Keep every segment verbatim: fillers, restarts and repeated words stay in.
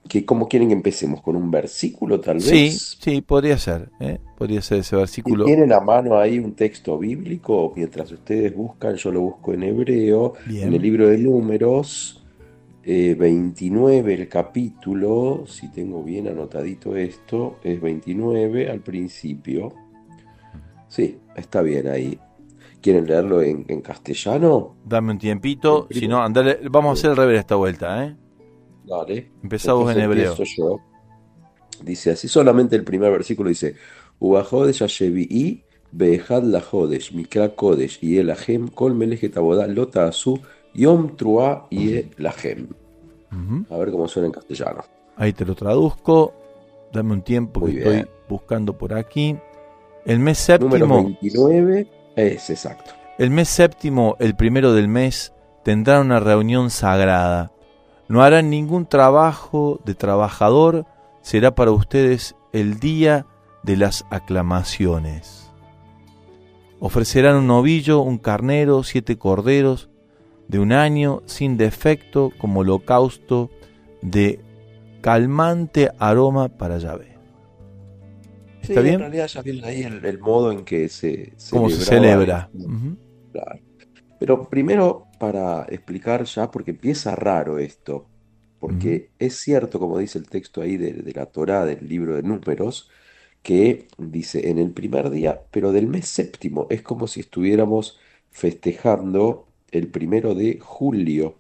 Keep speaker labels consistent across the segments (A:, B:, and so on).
A: ¿Qué, cómo quieren que empecemos? ¿Con un versículo tal
B: Sí,
A: vez?
B: sí, podría ser, ¿eh? Podría ser ese
A: ¿Y
B: versículo.
A: tienen a mano ahí un texto bíblico? Mientras ustedes buscan, yo lo busco en hebreo, en el
B: Bien.
A: libro de Números, eh, veintinueve el capítulo, si tengo bien anotadito esto, es veintinueve al principio. Sí, está bien ahí. ¿Quieren leerlo en, en castellano?
B: Dame un
A: El
B: tiempito, si no,
A: primero.
B: andale, vamos a
A: Sí,
B: hacer el revés esta vuelta, ¿eh?
A: dale.
B: Empezamos en
A: Entonces
B: hebreo.
A: empiezo yo. Dice así, solamente el primer versículo dice, Ubajodesh Hashevi'i Behad Lajodesh, Mikra Kodesh, y Elahem, Kol Melechet Abodá, Lota Asu, Yom Trua y Elahem.
B: Ujú.
A: A ver cómo suena en castellano.
B: Ahí te lo traduzco. Dame un tiempo que
A: Muy bien.
B: estoy buscando por aquí. El mes
A: Números
B: séptimo,
A: veintinueve es exacto.
B: el mes séptimo, el primero del mes, tendrán una reunión sagrada. No harán ningún trabajo de trabajador, será para ustedes el día de las aclamaciones. Ofrecerán un novillo, un carnero, siete corderos de un año sin defecto como holocausto de calmante aroma para Yahvé. ¿Está
A: Sí, en
B: bien?
A: realidad ya viene ahí el, el modo en que se
B: ¿Cómo se
A: celebraba
B: celebra?
A: esto.
B: Ujú.
A: Claro. Pero primero, para explicar ya, porque empieza raro esto,
B: Ujú.
A: porque es cierto, como dice el texto ahí de, de la Torá, del libro de Números, que dice en el primer día, pero del mes séptimo, es como si estuviéramos festejando el primero de julio,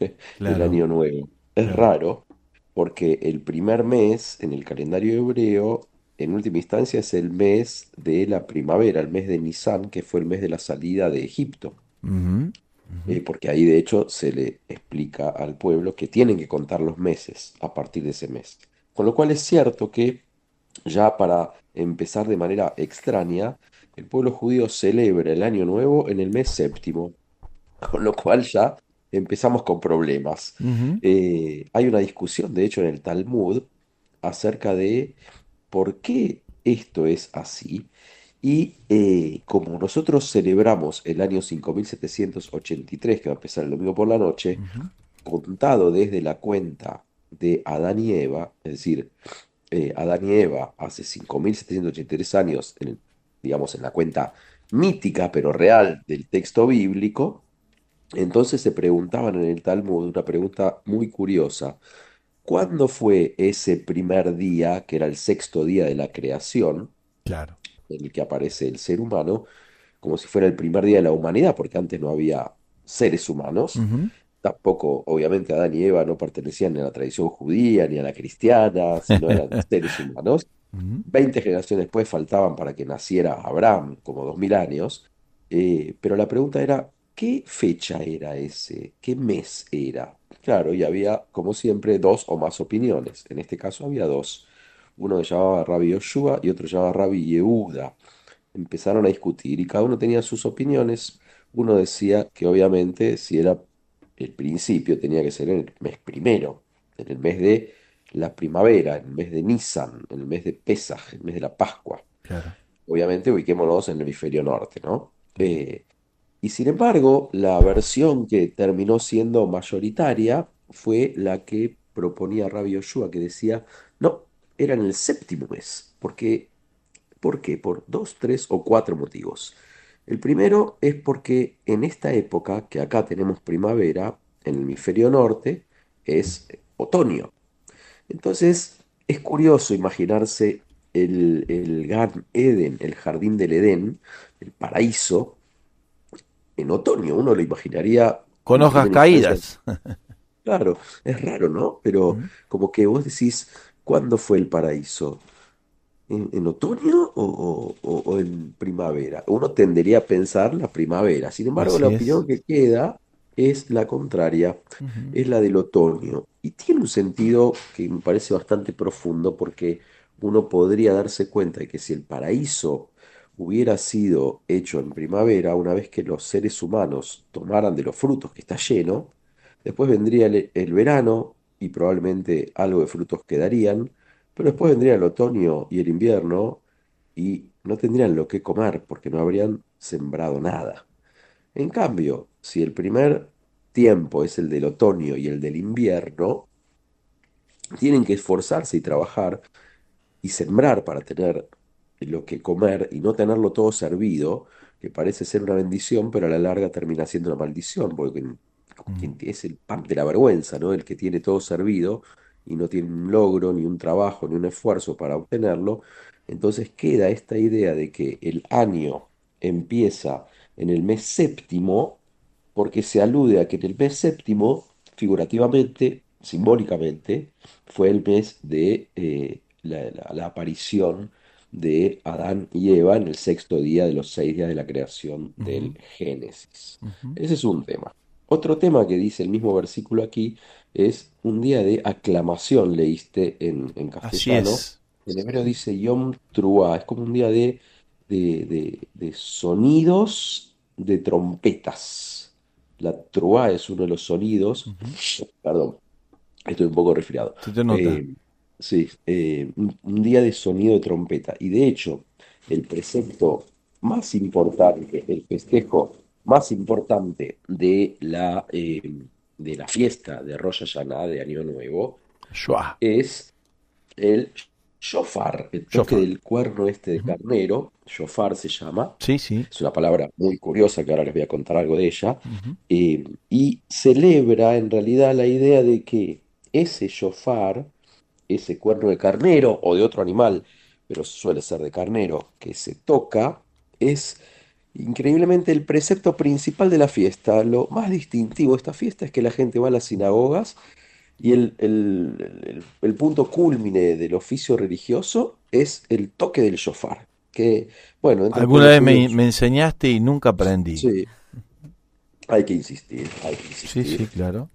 A: el
B: Claro,
A: año nuevo. Es
B: claro.
A: raro, porque el primer mes en el calendario hebreo, en última instancia, es el mes de la primavera, el mes de Nisan, que fue el mes de la salida de Egipto.
B: Ujú, ujú.
A: Eh, porque ahí de hecho se le explica al pueblo que tienen que contar los meses a partir de ese mes. Con lo cual es cierto que ya para empezar de manera extraña, el pueblo judío celebra el año nuevo en el mes séptimo, con lo cual ya empezamos con problemas.
B: Ujú.
A: Eh, hay una discusión, de hecho, en el Talmud acerca de por qué esto es así. Y eh, como nosotros celebramos el año cinco mil setecientos ochenta y tres, que va a empezar el domingo por la noche,
B: Ujú.
A: contado desde la cuenta de Adán y Eva, es decir, eh, Adán y Eva hace cinco mil setecientos ochenta y tres años, en el- digamos, en la cuenta mítica pero real del texto bíblico, entonces se preguntaban en el Talmud una pregunta muy curiosa. ¿Cuándo fue ese primer día, que era el sexto día de la creación,
B: Claro.
A: en el que aparece el ser humano, como si fuera el primer día de la humanidad, porque antes no había seres humanos?
B: Ujú.
A: Tampoco, obviamente, Adán y Eva no pertenecían ni a la tradición judía ni a la cristiana, sino eran seres humanos.
B: Ujú.
A: Veinte generaciones después faltaban para que naciera Abraham, como dos mil años. Eh, pero la pregunta era, ¿qué fecha era ese? ¿Qué mes era? Claro, y había, como siempre, dos o más opiniones. En este caso había dos. Uno se llamaba Rabbi Yoshua y otro se llamaba Rabbi Yehuda. Empezaron a discutir y cada uno tenía sus opiniones. Uno decía que obviamente si era el principio tenía que ser en el mes primero, en el mes de la primavera, en el mes de Nisan, en el mes de Pesaj, en el mes de la Pascua.
B: Claro.
A: Obviamente ubiquémonos en el hemisferio norte, ¿no? Eh, y sin embargo, la versión que terminó siendo mayoritaria fue la que proponía Rabbi Yoshua, que decía, no, era en el séptimo mes, porque ¿por qué? Por dos, tres o cuatro motivos. El primero es porque en esta época, que acá tenemos primavera, en el hemisferio norte, es otoño. Entonces, es curioso imaginarse el, el Gan Eden, el jardín del Edén, el paraíso, en otoño. Uno lo imaginaría
B: Con
A: en
B: hojas
A: primera instancia.
B: caídas.
A: Claro, es raro, ¿no? Pero
B: Ujú.
A: como que vos decís, ¿cuándo fue el paraíso? ¿En, en otoño o, o- o- o en primavera? Uno tendería a pensar la primavera. Sin embargo, la
B: Así es.
A: opinión que queda es la contraria,
B: Ujú.
A: es la del otoño. Y tiene un sentido que me parece bastante profundo porque uno podría darse cuenta de que si el paraíso hubiera sido hecho en primavera, una vez que los seres humanos tomaran de los frutos que está lleno, después vendría el el verano y probablemente algo de frutos quedarían, pero después vendría el otoño y el invierno y no tendrían lo que comer porque no habrían sembrado nada. En cambio, si el primer tiempo es el del otoño y el del invierno, tienen que esforzarse y trabajar y sembrar para tener lo que comer y no tenerlo todo servido, que parece ser una bendición, pero a la larga termina siendo una maldición, porque quien,
B: Mm.
A: quien es el pan de la vergüenza, ¿no? El que tiene todo servido y no tiene un logro, ni un trabajo, ni un esfuerzo para obtenerlo, entonces queda esta idea de que el año empieza en el mes séptimo, porque se alude a que en el mes séptimo, figurativamente, simbólicamente, fue el mes de eh, la, la- la aparición de Adán y Eva en el sexto día de los seis días de la creación del
B: Ujú,
A: Génesis.
B: ujú.
A: Ese es un tema. Otro tema que dice el mismo versículo aquí es un día de aclamación, leíste en, en
B: Así
A: castellano.
B: es.
A: En hebreo dice Yom Truah, es como un día de, de, de- de sonidos de trompetas. La truá es uno de los sonidos,
B: Ujú.
A: perdón, estoy un poco resfriado.
B: Se te nota.
A: Eh, sí, eh, un, un día de sonido de trompeta. Y de hecho, el precepto más importante, el festejo más importante de la, eh, de la fiesta de Rosh Hashanah, de Año Nuevo,
B: Shua.
A: es el shofar, el toque
B: Shofar.
A: del cuerno este de
B: Ujú.
A: carnero. Shofar se llama.
B: Sí, sí.
A: Es una palabra muy curiosa que ahora les voy a contar algo de ella.
B: Ujú.
A: eh, y celebra en realidad la idea de que ese shofar, ese cuerno de carnero o de otro animal, pero suele ser de carnero, que se toca, es increíblemente el precepto principal de la fiesta. Lo más distintivo de esta fiesta es que la gente va a las sinagogas y el, el- el- el punto cúlmine del oficio religioso es el toque del shofar, que, bueno, dentro del
B: Alguna
A: pueblo
B: vez
A: judío,
B: me, me enseñaste y nunca aprendí.
A: sí, hay que insistir, hay que
B: Sí, sí,
A: insistir.
B: claro.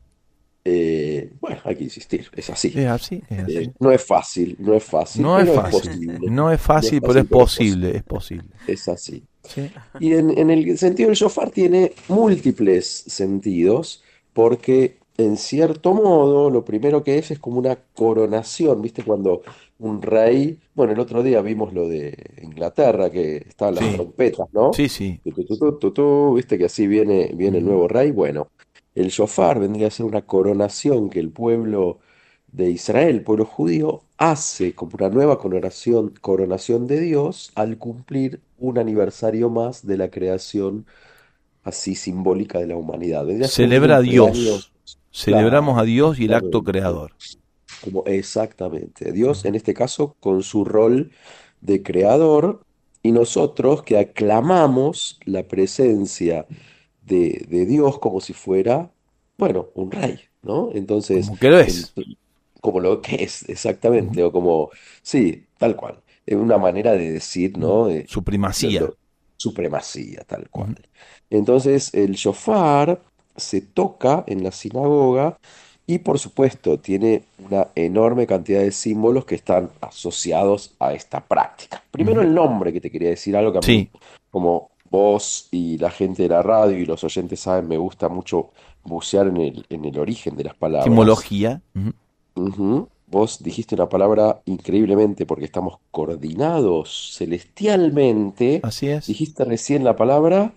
A: Eh, bueno, hay que insistir, es así.
B: Es así, es
A: Eh,
B: así.
A: no es fácil, no es fácil,
B: No es
A: pero es
B: fácil.
A: posible.
B: No es
A: No es
B: fácil, pero es
A: fácil, pero es posible.
B: posible, es posible.
A: Es así.
B: Sí.
A: Y en, en el sentido del shofar tiene múltiples sentidos, porque en cierto modo lo primero que es es como una coronación, ¿viste? Cuando un rey, bueno, el otro día vimos lo de Inglaterra, que estaban las
B: Sí,
A: trompetas, ¿no?
B: sí, sí.
A: Tu, tu, tu, tu, tu, tu, ¿viste? Que así viene, viene el
B: Ujú.
A: nuevo rey. Bueno, el shofar vendría a ser una coronación que el pueblo de Israel, el pueblo judío, hace como una nueva coronación, coronación de Dios al cumplir un aniversario más de la creación así simbólica de la humanidad. Vendría a ser un
B: Celebra a
A: cumpleaños,
B: Dios. Celebramos a
A: claro,
B: Dios y el acto
A: exactamente,
B: creador.
A: como exactamente. Dios,
B: Ujú.
A: en este caso, con su rol de creador, y nosotros que aclamamos la presencia de, de Dios como si fuera, bueno, un rey, ¿no? Entonces,
B: Como que lo
A: en-
B: es.
A: como lo que es
B: Ujú.
A: exactamente, o como, sí, tal cual. Es una manera de decir,
B: Ujú.
A: ¿no? Eh,
B: Su
A: lo-
B: primacía.
A: lo- supremacía, tal cual.
B: Ujú.
A: Entonces, el shofar se toca en la sinagoga y, por supuesto, tiene una enorme cantidad de símbolos que están asociados a esta práctica. Primero
B: Ujú.
A: el nombre, que te quería decir algo que a mí,
B: Sí,
A: como vos y la gente de la radio y los oyentes saben, me gusta mucho bucear en el, en el origen de las palabras.
B: etimología. Ujú.
A: Ujú. Vos dijiste una palabra increíblemente porque estamos coordinados celestialmente.
B: Así es.
A: Dijiste recién la palabra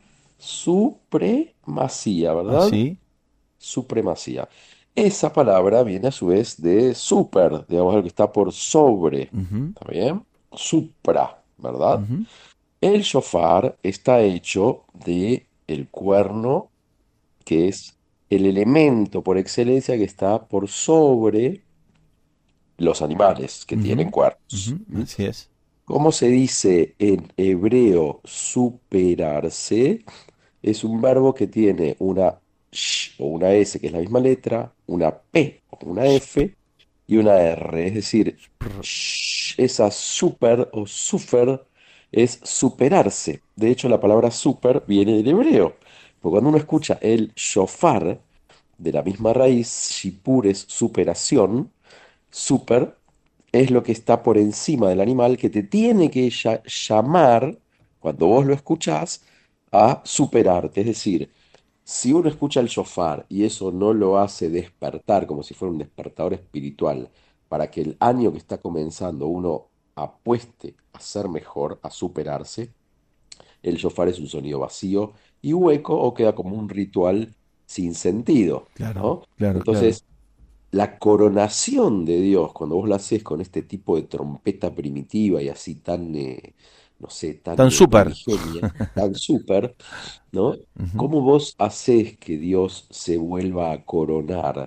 A: supremacía, ¿verdad?
B: Así.
A: Supremacía. Esa palabra viene a su vez de super, digamos, algo que está por sobre.
B: Ujú.
A: ¿Está bien? Supra, ¿verdad?
B: Ujú.
A: El shofar está hecho de el cuerno, que es el elemento por excelencia que está por sobre los animales que tienen
B: Ujú.
A: cuernos.
B: Ujú.
A: ¿Mm?
B: Así es.
A: ¿Cómo se dice en hebreo superarse? Es un verbo que tiene una sh o una s, que es la misma letra, una p o una
B: Sp-
A: f y una r. Es decir,
B: spr-
A: sh- esa super o sufer es superarse. De hecho, la palabra super viene del hebreo. Porque cuando uno escucha el shofar, de la misma raíz, shipur es superación, super es lo que está por encima del animal que te tiene que lla- llamar, cuando vos lo escuchás, a superarte. Es decir, si uno escucha el shofar y eso no lo hace despertar como si fuera un despertador espiritual, para que el año que está comenzando uno apueste a ser mejor, a superarse, el shofar es un sonido vacío y hueco o queda como un ritual sin sentido,
B: Claro,
A: ¿no?
B: claro, claro.
A: Entonces, la coronación de Dios, cuando vos la haces con este tipo de trompeta primitiva y así tan, eh, no sé, tan
B: Tan
A: eh,
B: súper.
A: primigenia, tan súper, ¿no?
B: Ujú.
A: ¿Cómo vos haces que Dios se vuelva a coronar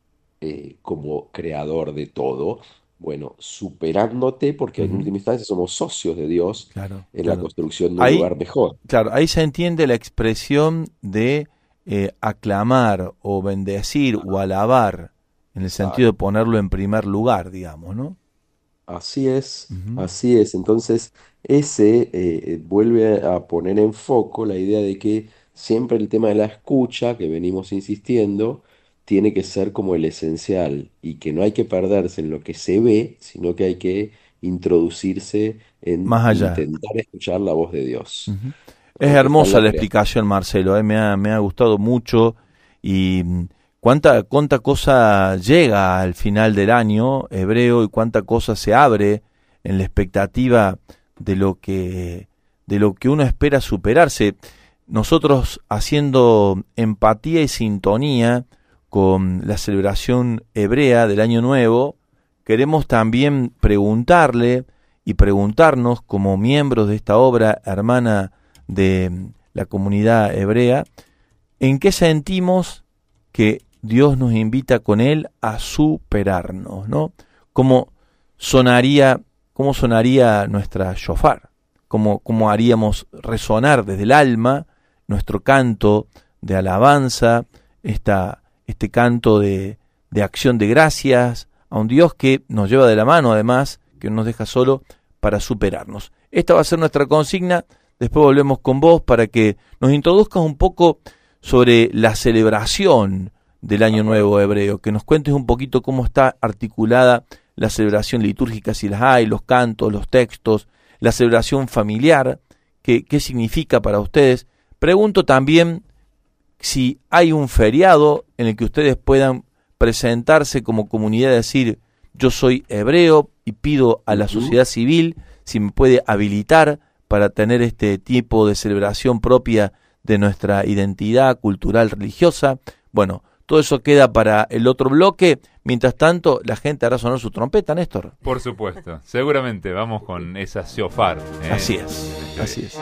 A: eh, como creador de todo? Bueno, superándote, porque en
B: Ujú.
A: última instancia somos socios de Dios
B: Claro,
A: en la
B: claro.
A: construcción de un
B: Ahí,
A: lugar mejor.
B: claro, ahí se entiende la expresión de eh, aclamar o bendecir o alabar, en el sentido de
A: Exacto.
B: ponerlo en primer lugar, digamos, ¿no?
A: Así es,
B: Ujú.
A: así es. Entonces, ese eh, eh, vuelve a poner en foco la idea de que siempre el tema de la escucha, que venimos insistiendo, tiene que ser como el esencial y que no hay que perderse en lo que se ve, sino que hay que introducirse en
B: Más allá.
A: intentar escuchar la voz de Dios,
B: Ujú. Es
A: ¿no? Que está en
B: hermosa
A: la
B: la
A: creación.
B: explicación, Marcelo, eh, Me ha, me ha gustado mucho y mm, cuánta, cuánta cosa llega al final del año hebreo y cuánta cosa se abre en la expectativa de lo que, de lo que uno espera superarse. Nosotros haciendo empatía y sintonía con la celebración hebrea del Año Nuevo, queremos también preguntarle y preguntarnos como miembros de esta obra hermana de la comunidad hebrea, en qué sentimos que Dios nos invita con él a superarnos, ¿no? ¿Cómo sonaría, cómo sonaría nuestra shofar? ¿Cómo, cómo haríamos resonar desde el alma nuestro canto de alabanza, esta, este canto de, de acción de gracias a un Dios que nos lleva de la mano, además, que no nos deja solo para superarnos? Esta va a ser nuestra consigna. Después volvemos con vos para que nos introduzcas un poco sobre la celebración del Año
A: Ajá.
B: Nuevo hebreo, que nos cuentes un poquito cómo está articulada la celebración litúrgica, si las hay, los cantos, los textos, la celebración familiar, qué, qué significa para ustedes. Pregunto también si hay un feriado en el que ustedes puedan presentarse como comunidad y decir, yo soy hebreo y pido a la
A: Ujú.
B: sociedad civil si me puede habilitar para tener este tipo de celebración propia de nuestra identidad cultural religiosa. Bueno, todo eso queda para el otro bloque. Mientras tanto, la gente hará sonar su trompeta, Néstor.
C: Por supuesto, seguramente vamos con esa shofar. ¿eh?
B: Así es, así es.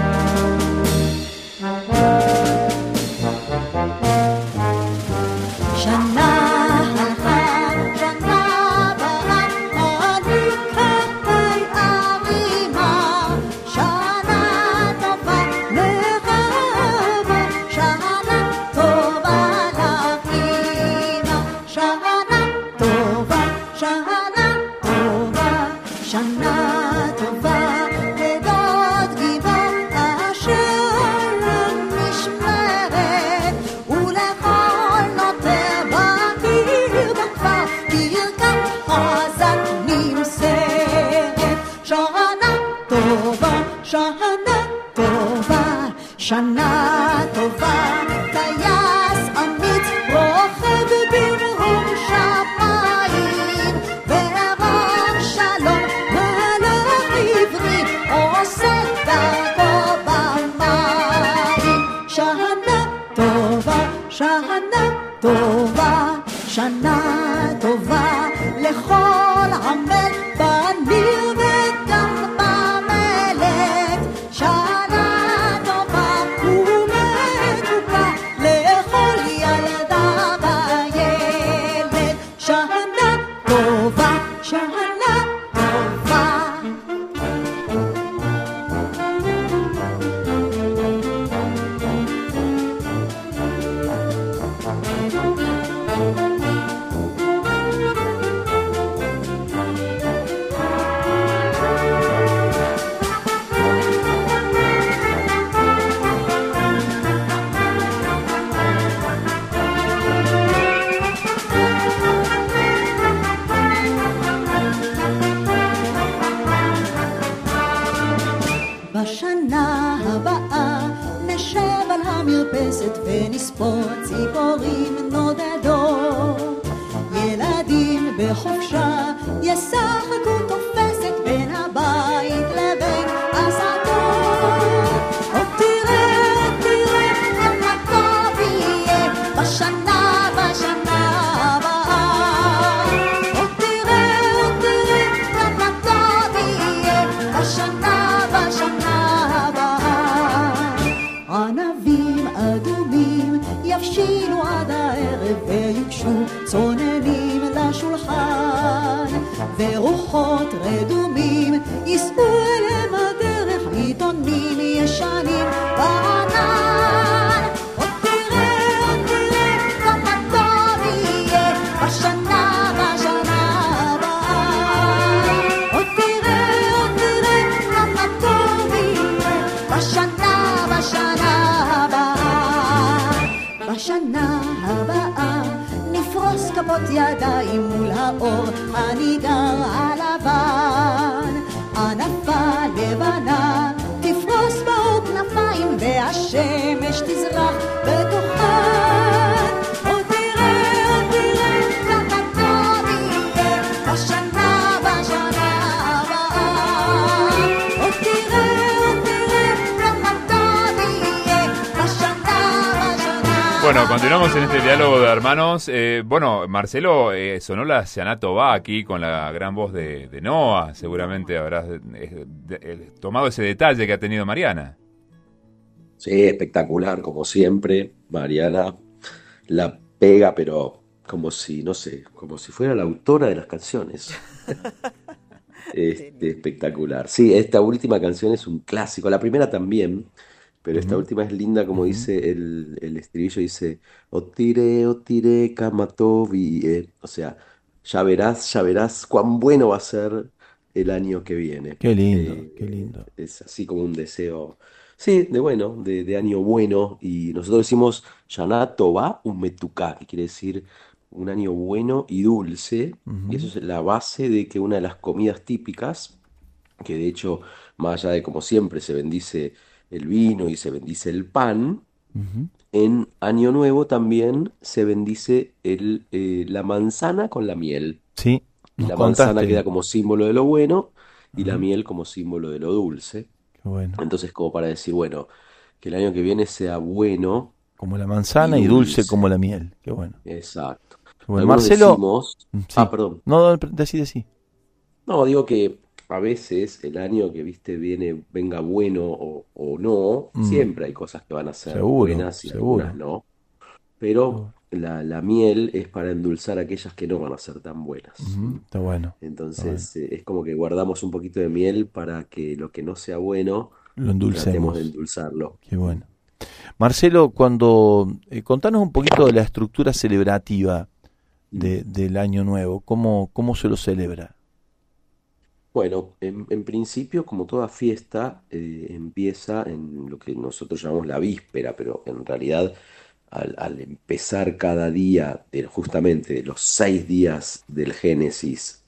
D: שנה טובה, טייס אמיץ, רוכב במרום שמיים, וערב שלום, מלך עברי, עושה דרכו במים. שנה טובה, שנה טובה, שנה טובה, לכל עמל בניר וגם במלך. שנה בשנה הבאה נשב על המרפסת ונספור ציפורים נודדות. ילדים בחופשה ישחקו תופסת בין הבית לבין השדות. עוד תראה, תראה, כמה טוב יהיה בשנה, בשנה הבאה. ורוחות רדומים ייסעו אליהם הדרך, עיתונים ישנים בענן. עוד תראה, עוד תראה כמה טוב יהיה בשנה, בשנה הבאה. עוד תראה, עוד תראה כמה טוב יהיה בשנה, בשנה הבאה. בשנה הבאה נפרוס כפות ידיים מול האור הניגר הלבן. ענפה לבנה תפרוס באור כנפיים והשמש תזרח בתוכן. עוד תראה, עוד תראה כמה טוב יהיה בשנה, בשנה הבאה. עוד תראה, עוד תראה כמה טוב יהיה בשנה, בשנה.
C: Bueno, continuamos en este diálogo de hermanos. Eh, bueno, Marcelo, eh, sonó la Shana Tová aquí con la gran voz de, de Noah. Seguramente habrás eh, de, eh, tomado ese detalle que ha tenido Mariana.
A: Sí, espectacular, como siempre. Mariana la pega, pero como si, no sé, como si fuera la autora de las canciones. Este, espectacular. Sí, esta última canción es un clásico. La primera también, pero esta
B: Ujú,
A: última es linda, como
B: ujú.
A: dice el, el estribillo, dice, Otire, otire, kamatobi. eh". O sea, ya verás, ya verás cuán bueno va a ser el año que viene.
B: Qué lindo, qué
A: Eh,
B: lindo.
A: es así como un deseo, sí, de bueno, de, de año bueno. Y nosotros decimos, Shana Tova Umetuká, que quiere decir un año bueno y dulce. Y eso
B: Ujú,
A: es la base de que una de las comidas típicas, que de hecho, más allá de como siempre se bendice el vino y se bendice el pan,
B: ujú.
A: en Año Nuevo también se bendice el, eh, la manzana con la miel.
B: Sí,
A: Y
B: nos
A: la manzana queda
B: contaste.
A: como símbolo de lo bueno y la
B: Ajá,
A: miel como símbolo de lo dulce.
B: qué bueno.
A: Entonces, como para decir, bueno, que el año que viene sea bueno
B: Como la
A: y
B: manzana y dulce como
A: dulce.
B: la miel. Qué bueno.
A: Exacto.
B: Qué bueno.
A: Algunos
B: Marcelo,
A: decimos,
B: mm,
A: ah,
B: sí.
A: perdón.
B: No, decí, decí.
A: No, digo que a veces el año que viste viene, venga bueno o, o no,
B: Mm,
A: siempre hay cosas que van a ser
B: seguro,
A: buenas y algunas
B: seguro.
A: no, pero
B: Seguro.
A: la, la miel es para endulzar aquellas que no van a ser tan buenas.
B: Ujú,
A: ¿M?
B: está bueno, está bueno.
A: Entonces, eh, es como que guardamos un poquito de miel para que lo que no sea bueno
B: Lo
A: tratemos de
B: endulcemos.
A: endulzarlo.
B: Qué
A: ¿M?
B: bueno. Marcelo, cuando eh, contanos un poquito de la estructura celebrativa
A: Mm.
B: de, del Año Nuevo, ¿cómo, cómo se lo celebra?
A: Bueno, en, en principio, como toda fiesta, eh, empieza en lo que nosotros llamamos la víspera, pero en realidad al, al empezar cada día, de, justamente de los seis días del Génesis,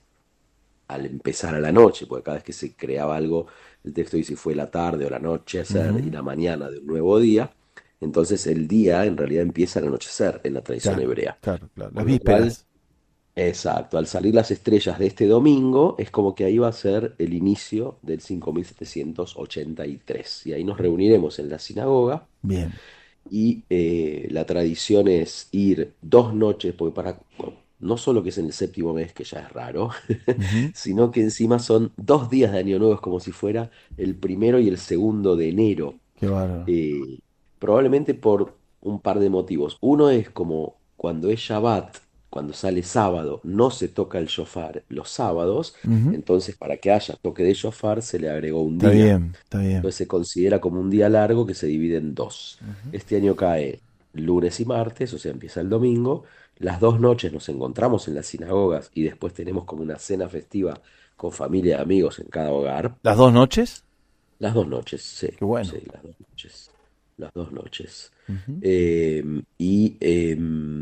A: al empezar a la noche, porque cada vez que se creaba algo, el texto dice fue la tarde o la anochecer y
B: Ujú,
A: la mañana de un nuevo día, entonces el día en realidad empieza al anochecer en la tradición
B: claro,
A: hebrea.
B: claro, claro. Las
A: Con lo cual,
B: vísperas.
A: exacto, al salir las estrellas de este domingo, es como que ahí va a ser el inicio del cinco mil setecientos ochenta y tres. Y ahí nos reuniremos en la sinagoga
B: Bien.
A: y eh, la tradición es ir dos noches, porque para, bueno, no solo que es en el séptimo mes, que ya es raro,
B: Ujú,
A: sino que encima son dos días de Año Nuevo, es como si fuera el primero y el segundo de enero.
B: qué bárbaro.
A: Eh, Probablemente por un par de motivos. Uno es como cuando es Shabbat, cuando sale sábado, no se toca el shofar los sábados,
B: Ujú,
A: entonces para que haya toque de shofar se le agregó un
B: está
A: día.
B: bien, está bien.
A: Entonces se considera como un día largo que se divide en dos.
B: Ujú.
A: Este año cae lunes y martes, o sea, empieza el domingo. Las dos noches nos encontramos en las sinagogas y después tenemos como una cena festiva con familia y amigos en cada hogar.
B: ¿Las dos noches?
A: Las dos noches, sí,
B: Qué bueno.
A: sí, las dos noches. Las dos noches.
B: Ujú,
A: Eh, y eh,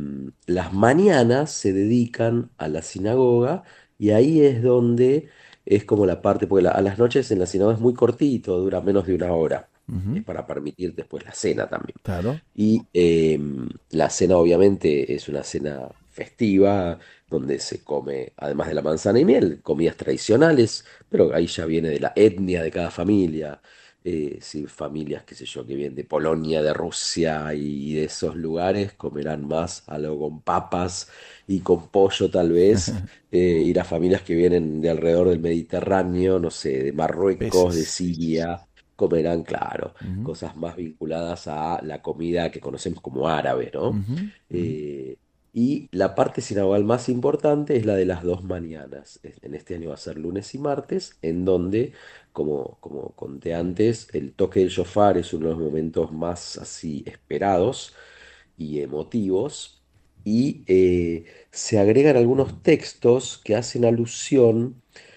A: las mañanas se dedican a la sinagoga y ahí es donde es como la parte, porque la- a las noches en la sinagoga es muy cortito, dura menos de una hora. Es
B: ujú,
A: para permitir después la cena también.
B: claro.
A: Y eh, la cena obviamente es una cena festiva, donde se come, además de la manzana y miel, comidas tradicionales, pero ahí ya viene de la etnia de cada familia. Eh, si familias, qué sé yo, que vienen de Polonia, de Rusia y de esos lugares, comerán más algo con papas y con pollo tal vez. Eh, y las familias que vienen de alrededor del Mediterráneo, no sé, de Marruecos, de
B: Peces.
A: Siria, comerán, claro,
B: Ujú,
A: cosas más vinculadas a la comida que conocemos como árabe, ¿no?
B: ujú, ujú.
A: Eh, Y la parte sinagogal más importante es la de las dos mañanas. Es- En este año va a ser lunes y martes, en donde, como, como conté antes, el toque del shofar es uno de los momentos más así esperados y emotivos. Y eh, se agregan algunos textos que hacen alusión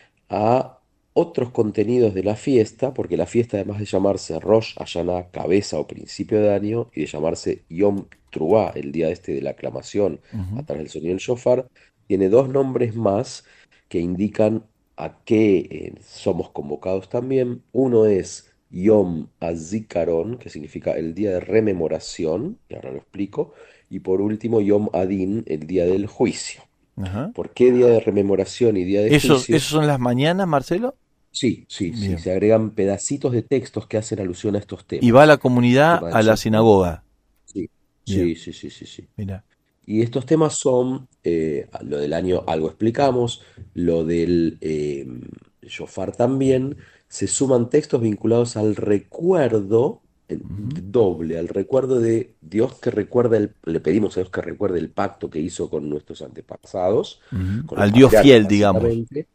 A: a otros contenidos de la fiesta, porque la fiesta, además de llamarse Rosh Hashanah, cabeza o principio de año, y de llamarse Yom Truah, el día este de la aclamación a
B: Ujú.
A: través del sonido del shofar, tiene dos nombres más que indican a qué eh, somos convocados también. Uno es Yom HaZikaron, que significa el día de rememoración, y ahora lo explico, y por último Yom Adin, el día del juicio.
B: Ajá.
A: ¿Por qué día de rememoración y día de
B: ¿Esos,
A: juicio?
B: esos son las mañanas, Marcelo?
A: Sí, sí, sí.
B: Bien.
A: Se agregan pedacitos de textos que hacen alusión a estos
B: Y va la
A: temas.
B: comunidad
A: Tema del
B: a la
A: shofar.
B: sinagoga.
A: Sí,
B: Bien,
A: sí, sí, sí, sí, sí.
B: mira.
A: Y estos temas son, eh, lo del año algo explicamos, lo del eh, shofar también, se suman textos vinculados al recuerdo, en-
B: Ujú,
A: doble, al recuerdo de Dios que recuerda, el, le pedimos a Dios que recuerde el pacto que hizo con nuestros antepasados,
B: ujú.
A: con los
B: Al Dios
A: patriarcas
B: fiel, digamos.
A: básicamente.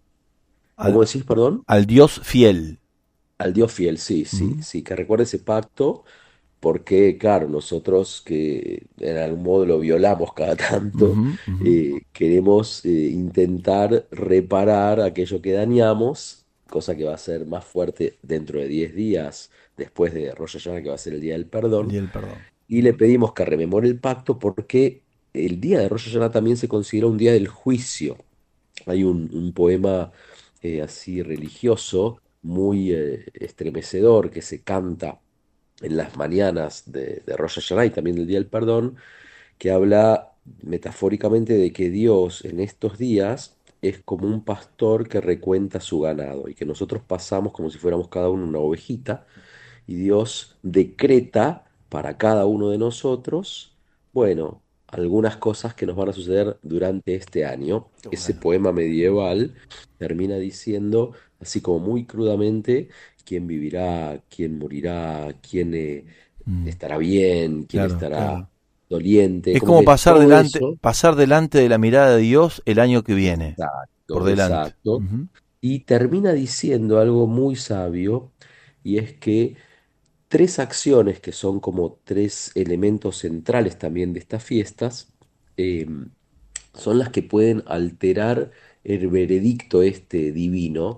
B: Al,
A: ¿Cómo decís, perdón?
B: al Dios fiel.
A: Al Dios fiel, sí, sí,
B: Ujú,
A: sí, que recuerde ese pacto, porque, claro, nosotros que en algún modo lo violamos cada tanto,
B: ujú, ujú.
A: eh, queremos eh, intentar reparar aquello que dañamos, cosa que va a ser más fuerte dentro de diez días, después de Rosh Hashanah, que va a ser el día del
B: El
A: perdón,
B: día del perdón.
A: y le pedimos que rememore el pacto porque el día de Rosh Hashanah también se considera un día del juicio. Hay un, un poema eh, así religioso, muy eh, estremecedor, que se canta en las mañanas de, de Rosh Hashanah y también del Día del Perdón, que habla metafóricamente de que Dios en estos días es como un pastor que recuenta su ganado y que nosotros pasamos como si fuéramos cada uno una ovejita y Dios decreta para cada uno de nosotros, bueno, algunas cosas que nos van a suceder durante este año.
B: Qué
A: Ese
B: bueno.
A: poema medieval termina diciendo, así como muy crudamente, quién vivirá, quién morirá, quién eh,
B: Mm,
A: estará bien, quién
B: claro,
A: estará
B: claro.
A: doliente,
B: Es
A: como
B: como
A: que
B: pasar
A: todo
B: delante,
A: eso,
B: pasar delante de la mirada de Dios el año que viene, por
A: exacto,
B: delante.
A: exacto,
B: Ujú,
A: y termina diciendo algo muy sabio, y es que tres acciones que son como tres elementos centrales también de estas fiestas, eh, son las que pueden alterar el veredicto este divino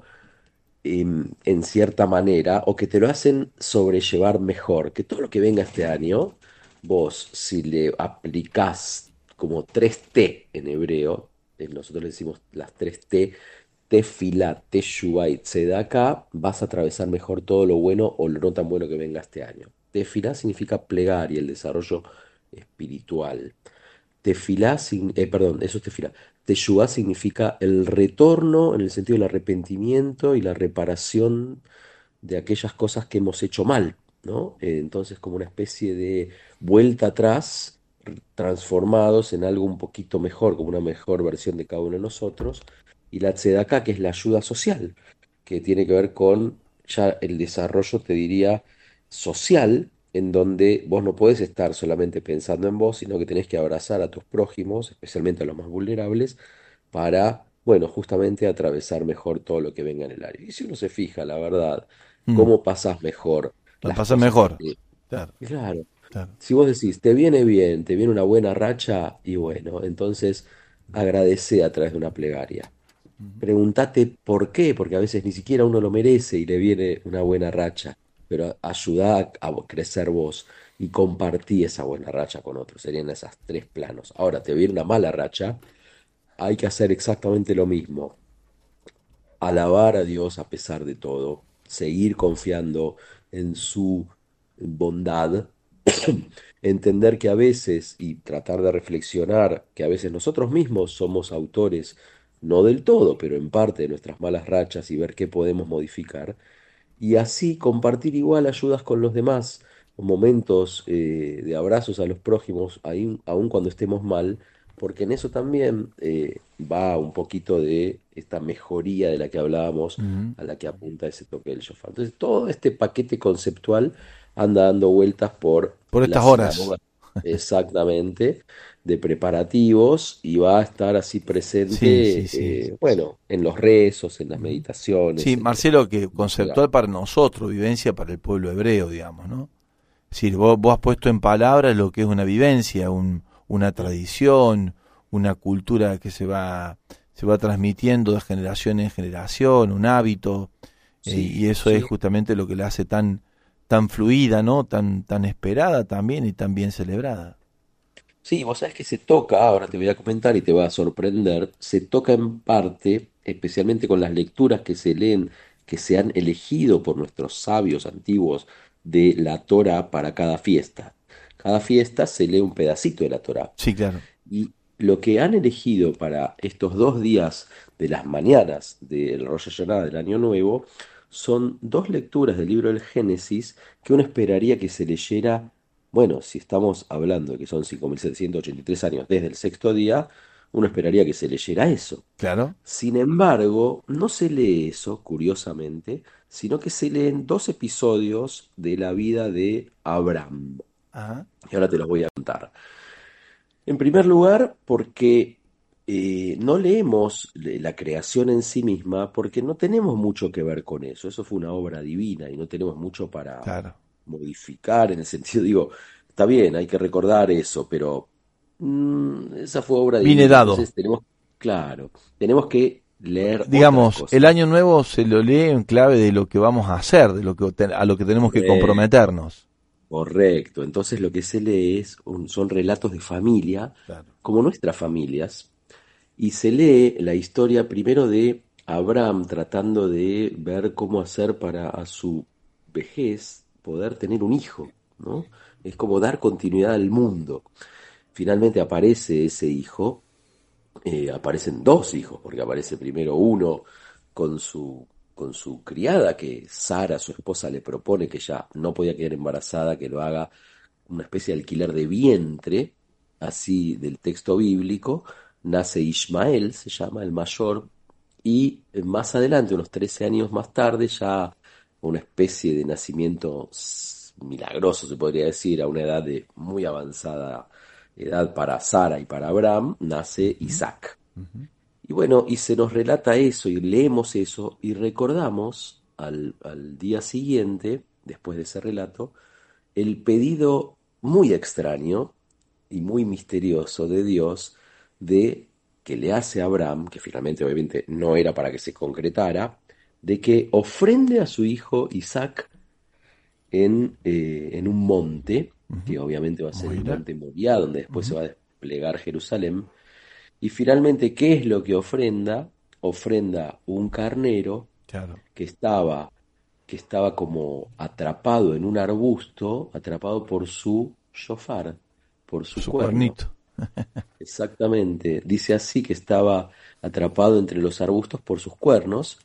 A: em, en cierta manera, o que te lo hacen sobrellevar mejor, que todo lo que venga este año, vos si le aplicás como tres T en hebreo, eh, nosotros le decimos las tres T, Tefilá, Teshuvá y Tzedaká, vas a atravesar mejor todo lo bueno o lo no tan bueno que venga este año. Tefilá significa plegar y el desarrollo espiritual. Tefilá, sign- eh, perdón, eso es tefilá. Teshuvá significa el retorno en el sentido del arrepentimiento y la reparación de aquellas cosas que hemos hecho mal, ¿no? Eh, entonces, como una especie de vuelta atrás, r- transformados en algo un poquito mejor, como una mejor versión de cada uno de nosotros. Y la tzedaká, que es la ayuda social, que tiene que ver con ya el desarrollo, te diría, social, en donde vos no podés estar solamente pensando en vos, sino que tenés que abrazar a tus prójimos, especialmente a los más vulnerables, para, bueno, justamente atravesar mejor todo lo que venga en el área. Y si uno se fija, la verdad,
B: mm.
A: cómo pasás mejor
B: La
A: las
B: pasa
A: cosas que
B: mejor.
A: te...
B: Claro,
A: Claro,
B: claro.
A: si vos decís, te viene bien, te viene una buena racha, y bueno, entonces agradecé a través de una plegaria.
B: Ujú.
A: Pregúntate por qué, porque a veces ni siquiera uno lo merece y le viene una buena racha, pero ayudá a a crecer vos y compartí esa buena racha con otros. Serían esos tres planos. Ahora, te viene una mala racha, hay que hacer exactamente lo mismo. Alabar a Dios a pesar de todo, seguir confiando en su bondad, entender que a veces, y tratar de reflexionar, que a veces nosotros mismos somos autores, no del todo, pero en parte de nuestras malas rachas y ver qué podemos modificar, y así compartir igual ayudas con los demás, momentos eh, de abrazos a los prójimos, aun, aun cuando estemos mal, porque en eso también eh, va un poquito de esta mejoría de la que hablábamos,
B: Ujú.
A: a la que apunta ese toque del shofar. Entonces, todo este paquete conceptual anda dando vueltas por
B: Por
A: la
B: estas horas.
A: sinagoga. exactamente, de preparativos y va a estar así
B: Sí, sí,
A: presente,
B: sí.
A: eh, bueno, en los rezos, en las
B: Ujú.
A: meditaciones,
B: Sí,
A: en lo,
B: Marcelo, que
A: en lo que haga.
B: conceptual para nosotros, vivencia para el pueblo hebreo, digamos, ¿no? Es decir, vos, vos has puesto en palabras lo que es una vivencia, un, una tradición, una cultura que se va, se va transmitiendo de generación en generación, un hábito, eh,
A: Sí,
B: y eso es
A: sí.
B: justamente lo que la hace tan, tan fluida, ¿no? Tan, tan esperada también y tan bien celebrada.
A: Sí, vos sabés que se toca, ahora te voy a comentar y te va a sorprender, se toca en parte, especialmente con las lecturas que se leen, que se han elegido por nuestros sabios antiguos de la Torá para cada fiesta. Cada fiesta se lee un pedacito de la Torá.
B: Sí, claro.
A: Y lo que han elegido para estos dos días de las mañanas del Rosh Hashanah del Año Nuevo son dos lecturas del libro del Génesis que uno esperaría que se leyera, bueno, si estamos hablando de que son cinco mil setecientos ochenta y tres años desde el sexto día, uno esperaría que se leyera eso.
B: Claro.
A: Sin embargo, no se lee eso, curiosamente, sino que se leen dos episodios de la vida de Abraham.
B: Ajá.
A: Y ahora te los voy a contar. En primer lugar, porque eh, no leemos le- la creación en sí misma, porque no tenemos mucho que ver con eso. Eso fue una obra divina y no tenemos mucho para
B: Claro.
A: modificar en el sentido, digo, está bien, hay que recordar eso, pero mm, esa fue obra
B: Viene
A: divina.
B: dado.
A: Entonces tenemos, claro, tenemos que leer otra
B: Digamos, el
A: cosa.
B: año nuevo se lo lee en clave de lo que vamos a hacer, de lo que te- a lo que tenemos que
A: Correcto,
B: comprometernos.
A: correcto. Entonces lo que se lee es un- son relatos de familia,
B: Claro.
A: como nuestras familias. Y se lee la historia primero de Abraham tratando de ver cómo hacer para a su vejez poder tener un hijo, ¿no? Es como dar continuidad al mundo. Finalmente aparece ese hijo, eh, aparecen dos hijos, porque aparece primero uno con su, con su criada, que Sara, su esposa, le propone que ya no podía quedar embarazada, que lo haga una especie de alquiler de vientre, así del texto bíblico. Nace Ismael, se llama el mayor, y eh, más adelante, unos trece años más tarde, ya una especie de nacimiento s- milagroso, se podría decir, a una edad de muy avanzada edad para Sara y para Abraham, nace
B: Ujú,
A: Isaac.
B: ujú.
A: Y bueno, y se nos relata eso y leemos eso y recordamos al, al día siguiente, después de ese relato, el pedido muy extraño y muy misterioso de Dios de que le hace a Abraham, que finalmente obviamente no era para que se concretara, de que ofrende a su hijo Isaac en, eh, en un monte,
B: Ujú.
A: que obviamente va a ser el
B: Moira.
A: monte Moriah, donde después se
B: Ujú.
A: va a desplegar Jerusalén. Y finalmente, ¿qué es lo que ofrenda? Ofrenda un carnero
B: Claro.
A: que estaba, que estaba como atrapado en un arbusto, atrapado por su shofar, por su
B: Su
A: cuerno.
B: cuernito.
A: Exactamente. Dice así que estaba atrapado entre los arbustos por sus cuernos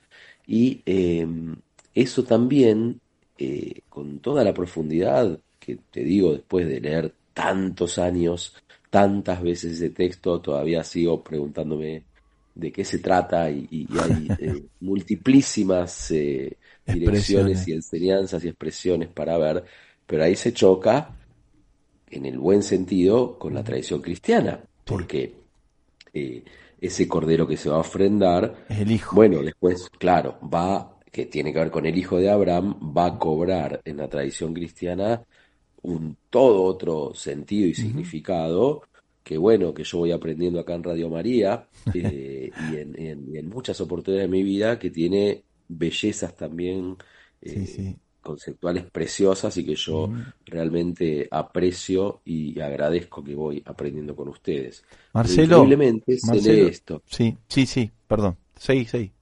A: y eh, eso también, eh, con toda la profundidad que te digo después de leer tantos años, tantas veces ese texto, todavía sigo preguntándome de qué se trata y, y- y hay eh, multiplísimas eh, direcciones
B: Expresiones.
A: y enseñanzas y expresiones para ver, pero ahí se choca en el buen sentido con la
B: Ujú.
A: tradición cristiana,
B: Sí.
A: porque eh, ese cordero que se va a ofrendar,
B: Es el hijo.
A: bueno, después, claro, va, que tiene que ver con el hijo de Abraham, va a cobrar en la tradición cristiana un todo otro sentido y
B: Ujú.
A: significado que bueno, que yo voy aprendiendo acá en Radio María eh, y en, en- en muchas oportunidades de mi vida que tiene bellezas también
B: Sí,
A: eh,
B: sí.
A: conceptuales preciosas y que yo
B: Ujú.
A: realmente aprecio y agradezco que voy aprendiendo con ustedes. Pero
B: Marcelo,
A: increíblemente se lee
B: Marcelo,
A: esto.
B: sí, sí, sí, perdón. Sí, sí.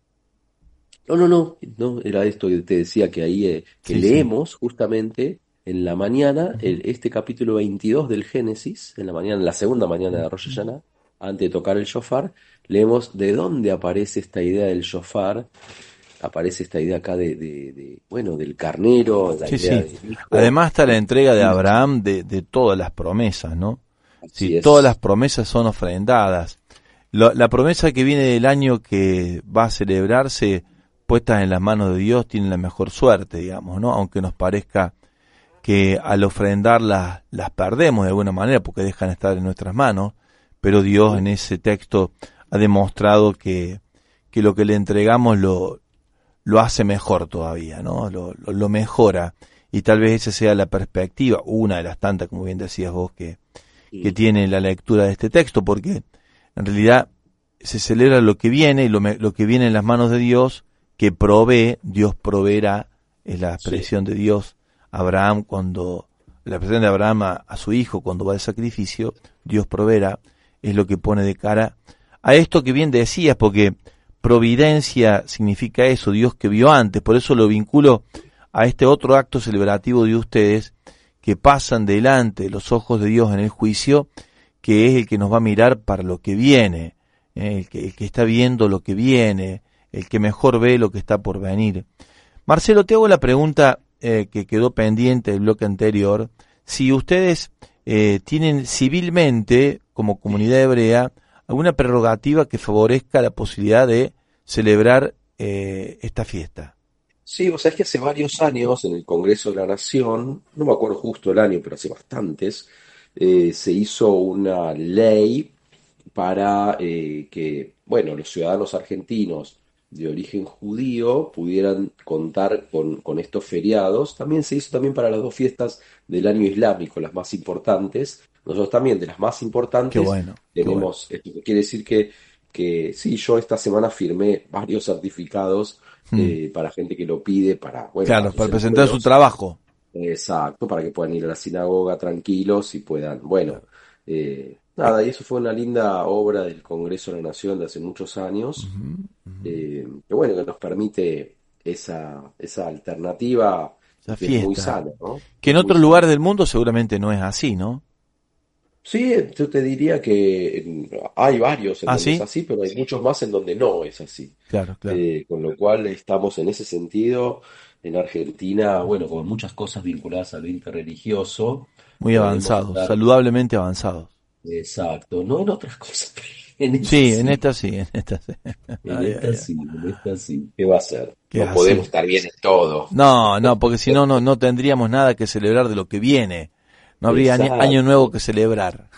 A: No, no, no, no, era esto que te decía que ahí eh, que
B: Sí, sí.
A: leemos justamente en la mañana
B: Ujú,
A: el- este capítulo veintidós del Génesis, en la mañana, en la segunda mañana de Rosh
B: ujú.
A: Hashanah, antes de tocar el shofar, leemos de dónde aparece esta idea del shofar, aparece esta idea acá de, de, de, bueno, del carnero, la
B: Sí,
A: idea
B: sí.
A: del hijo,
B: Además está la
A: del
B: entrega de
A: sacrificio.
B: Abraham de, de todas las promesas, ¿no? Sí,
A: Así
B: todas las
A: es.
B: promesas son ofrendadas. Lo- la promesa que viene del año que va a celebrarse, puestas en las manos de Dios, tiene la mejor suerte, digamos, ¿no? Aunque nos parezca que al ofrendarlas las perdemos de alguna manera porque dejan de estar en nuestras manos, pero Dios en ese texto ha demostrado que, que lo que le entregamos lo, lo hace mejor todavía, ¿no? Lo, lo, lo mejora, y tal vez esa sea la perspectiva, una de las tantas, como bien decías vos, que, que tiene la lectura de este texto, porque en realidad se celebra lo que viene, y lo, me, lo que viene en las manos de Dios, que provee, Dios proveerá, es la expresión sí. de Dios. Abraham, cuando, la expresión de Abraham a, a su hijo cuando va al sacrificio, Dios proveerá, es lo que pone de cara a esto que bien decías, porque providencia significa eso, Dios que vio antes, por eso lo vinculo a este otro acto celebrativo de ustedes, que pasan delante de los ojos de Dios en el juicio, que es el que nos va a mirar para lo que viene, eh, el, que, el que está viendo lo que viene, el que mejor ve lo que está por venir. Marcelo, te hago la pregunta eh, que quedó pendiente del bloque anterior, si ustedes eh, tienen civilmente, como comunidad hebrea, alguna prerrogativa que favorezca la posibilidad de celebrar eh, esta fiesta.
A: Sí, o sea, es que hace varios años en el Congreso de la Nación, no me acuerdo justo el año, pero hace bastantes, eh, se hizo una ley para eh, que, bueno, los ciudadanos argentinos de origen judío pudieran contar con, con estos feriados. También se hizo también para las dos fiestas del año islámico, las más importantes. Nosotros también, de las más importantes,
B: qué bueno,
A: tenemos,
B: qué bueno.
A: esto quiere decir que, que sí, yo esta semana firmé varios certificados
B: Hmm.
A: eh, para gente que lo pide, para, bueno,
B: claro,
A: para sus
B: para presentar su
A: empleos.
B: trabajo.
A: Exacto, para que puedan ir a la sinagoga tranquilos y puedan, bueno, eh, nada, y eso fue una linda obra del Congreso de la Nación de hace muchos años,
B: Uh-huh, uh-huh.
A: eh, que bueno, que nos permite esa, esa alternativa
B: Esa
A: que es muy
B: fiesta,
A: sana, ¿no?
B: que en
A: Es muy
B: otros
A: sana.
B: lugares del mundo seguramente no es así, ¿no?
A: Sí, yo te diría que mm, hay varios en
B: ¿Ah,
A: donde es
B: sí?
A: así, pero hay muchos más en donde no es así.
B: Claro, claro.
A: Eh, con lo cual estamos en ese sentido en Argentina, bueno, con muchas cosas vinculadas al interreligioso,
B: Muy
A: podemos
B: avanzados,
A: estar,
B: saludablemente avanzados.
A: exacto, no en otras cosas, pero en esa
B: Sí, en
A: sí,
B: esta sí, en esta sí.
A: en
B: Ay, ay,
A: esta
B: ay.
A: sí, en esta sí. ¿Qué va a ser?
B: ¿Qué
A: No podemos
B: hacer?
A: estar bien en todo.
B: No, no, porque si no, no, no tendríamos nada que celebrar de lo que viene. No habría ni año nuevo
A: Exacto,
B: que celebrar.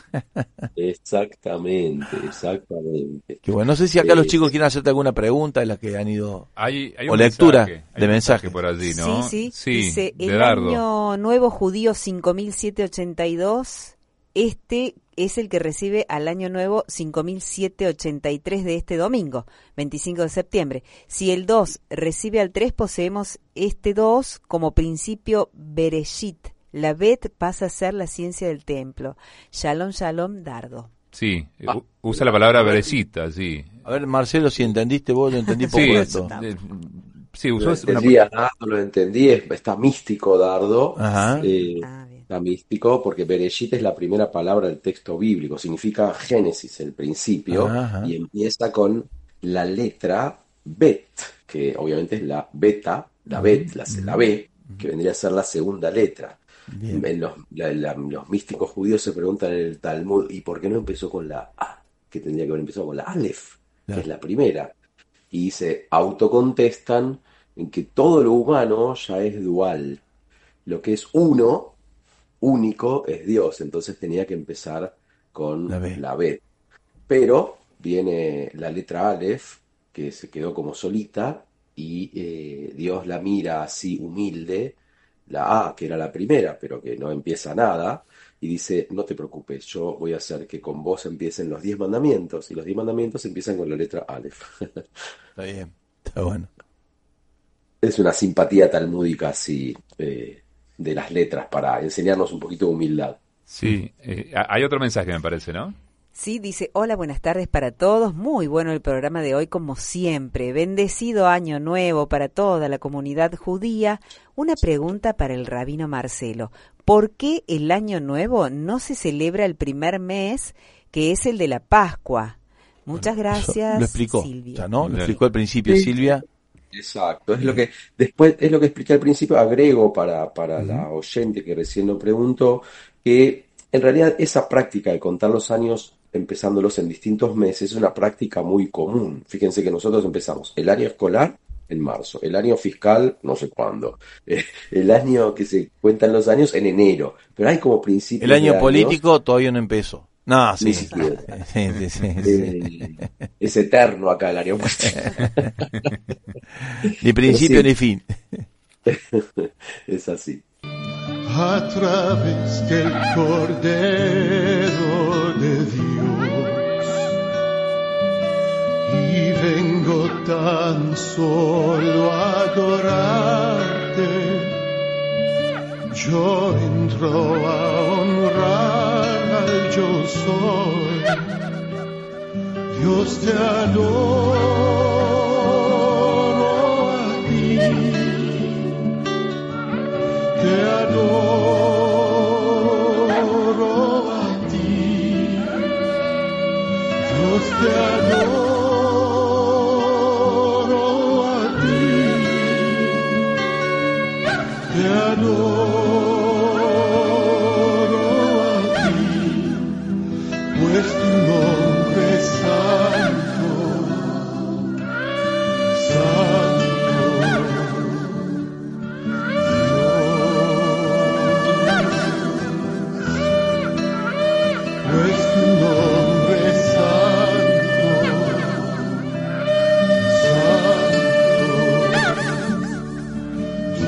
A: exactamente, exactamente.
B: Que bueno, no sé si acá los
A: Eh,
B: chicos quieren hacerte alguna pregunta de las que han ido,
C: Hay, hay
B: o
C: un
B: lectura
C: mensaje, hay
B: de
C: un mensaje
B: mensajes.
C: por allí,
E: Sí,
C: ¿no?
E: sí,
C: Sí,
E: dice
C: de
E: el
C: Dardo.
E: año nuevo judío cinco mil setecientos ochenta y dos, este es el que recibe al año nuevo cinco mil setecientos ochenta y tres de este domingo, veinticinco de septiembre. Si el dos recibe al tres, poseemos este dos como principio Bereshit. La Bet pasa a ser la ciencia del templo. Shalom, shalom, Dardo.
C: Sí, eh,
A: ah,
C: u- usa la palabra berecita, sí.
B: A ver, Marcelo, si entendiste vos, yo entendí poco
C: Sí,
B: de
C: es-
B: esto.
C: eh, sí,
A: lo
C: usó una...
A: entendí, Dardo, lo entendí, es- está místico Dardo,
B: Ajá.
A: eh,
E: Ah, bien.
A: está místico porque Bereshit es la primera palabra del texto bíblico, significa Génesis, el principio,
B: Ajá.
A: y empieza con la letra Bet, que obviamente es la beta, la Bet, la, la B, que vendría a ser la segunda letra.
B: Bien.
A: En los, la- la- los místicos judíos se preguntan en el Talmud, ¿y por qué no empezó con la A? Que tendría que haber empezado con la Aleph, que
B: Claro.
A: es la primera. Y se autocontestan en que todo lo humano ya es dual. Lo que es uno, único, es Dios. Entonces tenía que empezar con
B: La B.
A: la B. Pero viene la letra Aleph, que se quedó como solita, y eh, Dios la mira así humilde, la A, que era la primera, pero que no empieza nada, y dice, no te preocupes, yo voy a hacer que con vos empiecen los diez mandamientos, y los diez mandamientos empiezan con la letra Aleph.
B: Está bien, está bueno.
A: Es una simpatía talmúdica así, eh, de las letras, para enseñarnos un poquito de humildad.
C: Sí, eh, ha- hay otro mensaje, me parece, ¿no?
E: Sí, dice, hola, buenas tardes para todos. Muy bueno el programa de hoy, como siempre. Bendecido año nuevo para toda la comunidad judía. Una pregunta para el rabino Marcelo. ¿Por qué el año nuevo no se celebra el primer mes, que es el de la Pascua? Muchas
B: Eso
E: gracias,
B: lo explicó,
E: Silvia.
B: o sea, ¿no? Lo
C: Claro.
B: explicó al principio
A: Sí.
B: Silvia.
A: Exacto, es lo que después es lo que expliqué al principio, agrego para, para
B: Ujú.
A: la oyente que recién lo preguntó, que en realidad esa práctica de contar los años empezándolos en distintos meses es una práctica muy común. Fíjense que nosotros empezamos el año escolar en marzo. El año fiscal, no sé cuándo. Eh, el año que se cuentan los años, en enero. Pero hay como principios
B: El año
A: de
B: político
A: años,
B: todavía no empezó. No,
A: ni
B: sí.
A: siquiera.
B: Sí, sí, sí, sí.
A: Eh, es eterno acá el año político.
B: Ni principio
A: sí.
B: ni fin.
A: Es así.
F: A través del Cordero de Dios, y vengo tan solo a adorarte. Yo entro a honrar al yo soy. Dios, te adoro a ti, te adoro a ti, Dios, te adoro a ti, te adoro a ti, pues tu nombre es santo, santo, pues tu nombre es santo, santo,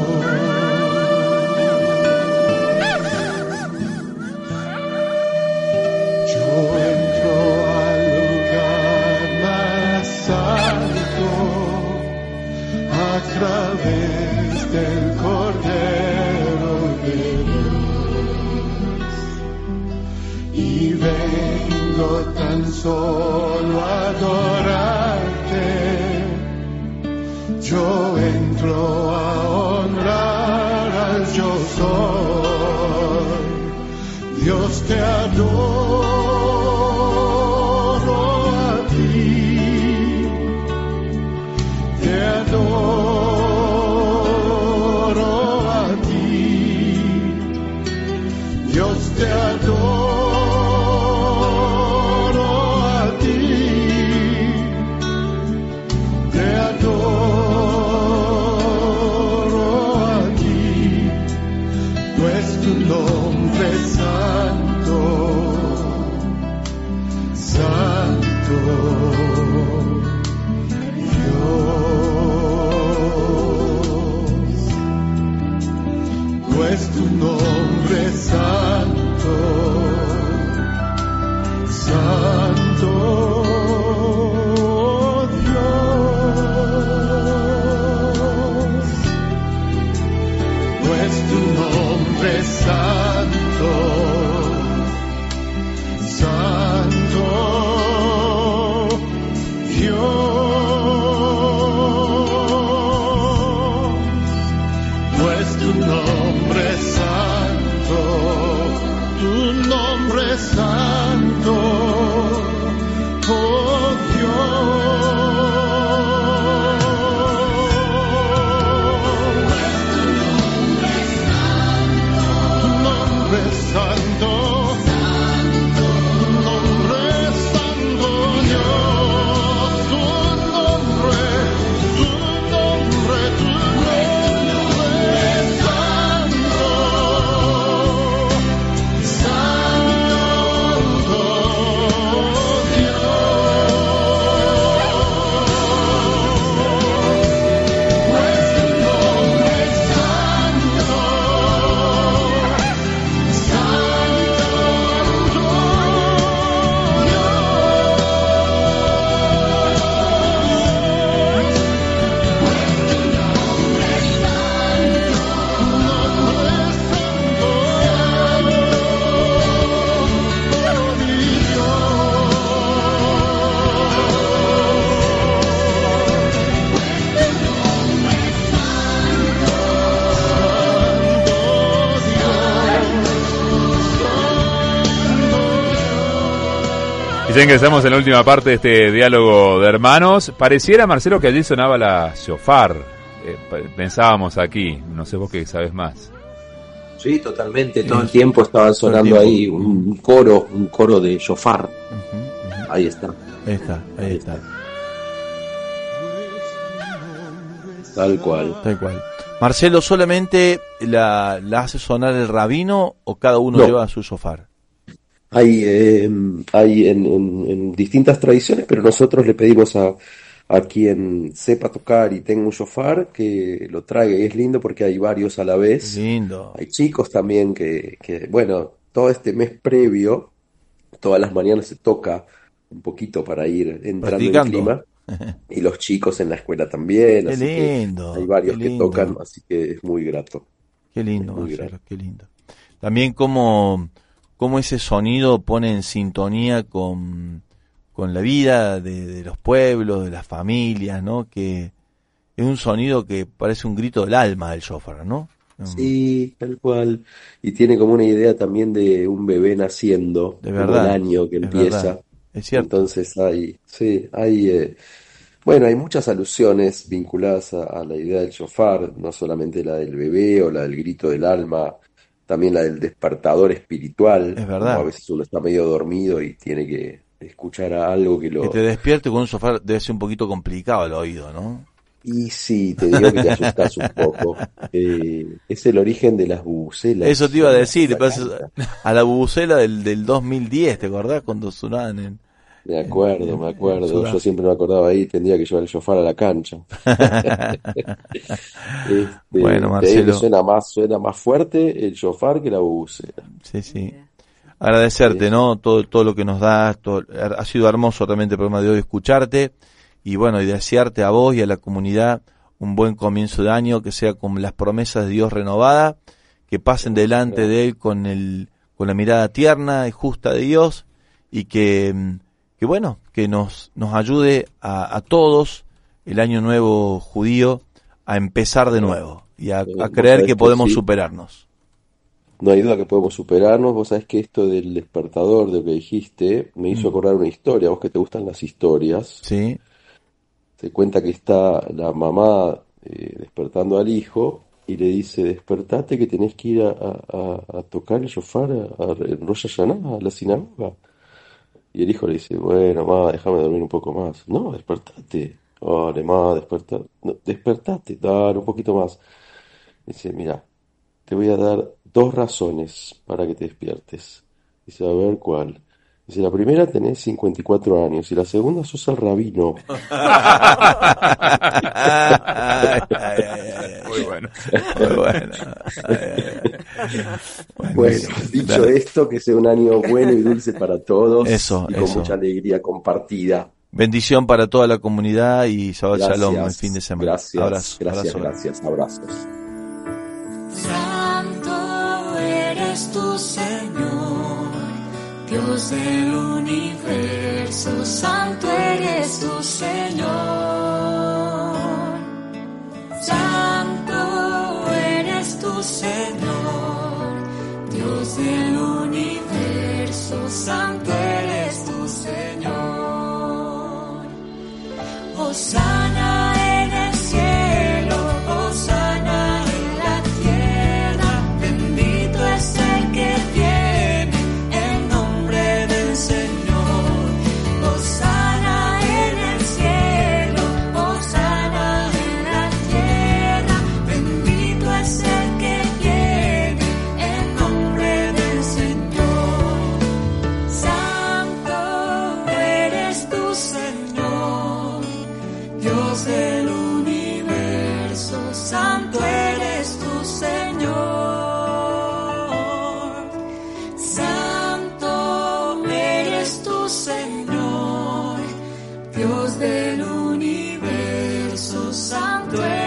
F: Dios. Yo entro al lugar más alto a través del Cordero de Dios, y vengo tan solo a adorarte. Yo entro a honrar al yo soy. Dios, te adoro a ti, te adoro a ti, Dios, te adoro a ti, te adoro a ti, pues tu nombre es santo, santo, Dios, pues tu nombre es santo, santo, Dios, pues tu nombre es santo, santo, Dios, pues tu nombre es santo, tu nombre es santo, oh Dios. Tu nombre es santo, tu nombre es santo, Dios, tu nombre, tu nombre, tu nombre es santo, santo, Dios, pues tu nombre es santo,
C: Y ya ingresamos en la última parte de este diálogo de hermanos. Pareciera, Marcelo, que allí sonaba la shofar. Eh, pensábamos aquí, no sé vos qué sabes más.
A: Sí, totalmente. Todo el tiempo estaban sonando
B: tiempo.
A: ahí un coro, un coro de shofar.
B: Ujú, ujú.
A: Ahí está.
B: Ahí está, ahí está.
A: Tal cual.
B: Tal cual. Marcelo, ¿solamente la, la hace sonar el rabino o cada uno
A: No.
B: lleva su shofar?
A: Hay, eh, hay en, en- en distintas tradiciones, pero nosotros le pedimos a, a quien sepa tocar y tenga un shofar que lo traiga. Y es lindo porque hay varios a la
B: Qué
A: vez.
B: lindo.
A: Hay chicos también que, que, bueno, todo este mes previo, todas las mañanas se toca un poquito para ir entrando en
B: Practicando.
A: clima. Y los chicos en la escuela también,
B: Qué
A: así que
B: lindo,
A: hay varios
B: qué
A: que tocan,
B: lindo.
A: así que es muy grato.
B: Qué
A: Es
B: lindo,
A: muy
B: Marcelo,
A: grato.
B: qué lindo. También cómo, cómo ese sonido pone en sintonía con, con la vida de, de los pueblos, de las familias, ¿no? Que es un sonido que parece un grito del alma del shofar, ¿no? Mm,
A: Sí, tal cual. Y tiene como una idea también de un bebé naciendo,
B: De
A: como el
B: verdad,
A: año que
B: es verdad,
A: empieza.
B: es cierto.
A: Entonces hay, sí, hay, eh, bueno, hay muchas alusiones vinculadas a, a la idea del shofar, no solamente la del bebé o la del grito del alma, también la del despertador espiritual,
B: Es
A: como a
B: verdad.
A: veces uno está medio dormido y tiene que escuchar a algo que
B: Que te
A: lo...
B: despierte con un shofar debe ser un poquito complicado el oído, ¿no?
A: Y sí, te digo que te asustas un poco. Eh, es el origen de las bubucelas,
B: Eso te iba a
A: en la,
B: decir,
A: la
B: pasa
A: cancha.
B: a la bubucela del, del dos mil diez, ¿te acordás? Cuando sonaban en,
A: Me
B: en,
A: acuerdo,
B: en,
A: me
B: en
A: acuerdo. Yo
B: Sudáfrica.
A: siempre me acordaba ahí, tendría que llevar el shofar a la cancha.
B: Bueno,
A: Este, te digo que
B: Marcelo,
A: suena más, suena más fuerte el shofar que la bubucela.
B: sí, sí.
E: Mira.
B: Agradecerte,
A: Es-
B: ¿no? Todo, todo lo que nos das, todo- ha sido hermoso realmente el programa de hoy escucharte y bueno, y desearte a vos y a la comunidad un buen comienzo de año, que sea con las promesas de Dios renovada, que pasen delante de Él con el, con la mirada tierna y justa de Dios y que, mm, que bueno, que nos, nos ayude a, a todos el año nuevo judío a empezar de nuevo y a,
A: Eh,
B: a
A: vos
B: creer
A: sabés
B: que
A: que
B: podemos
A: sí,
B: superarnos.
A: no hay duda que podemos superarnos. Vos sabés que esto del despertador, de lo que dijiste, me hizo
B: Mm,
A: acordar una historia. Vos que te gustan las historias,
B: sí,
A: se cuenta que está la mamá eh, despertando al hijo y le dice, despertate que tenés que ir a, a- a- a tocar el shofar a, a, en Rosh Hashanah, a la sinagoga. Y el hijo le dice, bueno, ma, déjame dormir un poco más. No, despertate. Dale, ma, despertate. No, despertate, dale un poquito más. Dice, mira, te voy a dar dos razones para que te despiertes. Dice, a ver cuál. Dice, la primera tenés cincuenta y cuatro años y la segunda sos el rabino.
B: Ay, ay, ay, ay,
C: Muy bueno.
B: muy bueno. Ay, ay, ay.
A: Bueno,
B: Buenísimo.
A: dicho
B: Dale.
A: esto, que sea un año bueno y dulce para todos
B: Eso,
A: y con
B: eso.
A: mucha alegría compartida.
B: Bendición para toda la comunidad y Shabbat Shalom el fin de
A: Gracias,
B: semana.
A: gracias,
B: Abrazo,
A: gracias,
B: abrazo grande.
A: gracias. Abrazos.
F: Santo eres tu Señor, Dios del universo, santo eres tu Señor. Santo eres tu Señor, Dios del universo, santo eres tu Señor. Hosana en el cielo, hosana en la tierra, bendito es el que viene en nombre del Señor. Hosana en el cielo, hosana en la tierra, bendito es el que viene en nombre del Señor. Santo eres tu Señor, Dios del universo, santo eres tu Señor. Santo eres tu Señor, Dios del universo, santo eres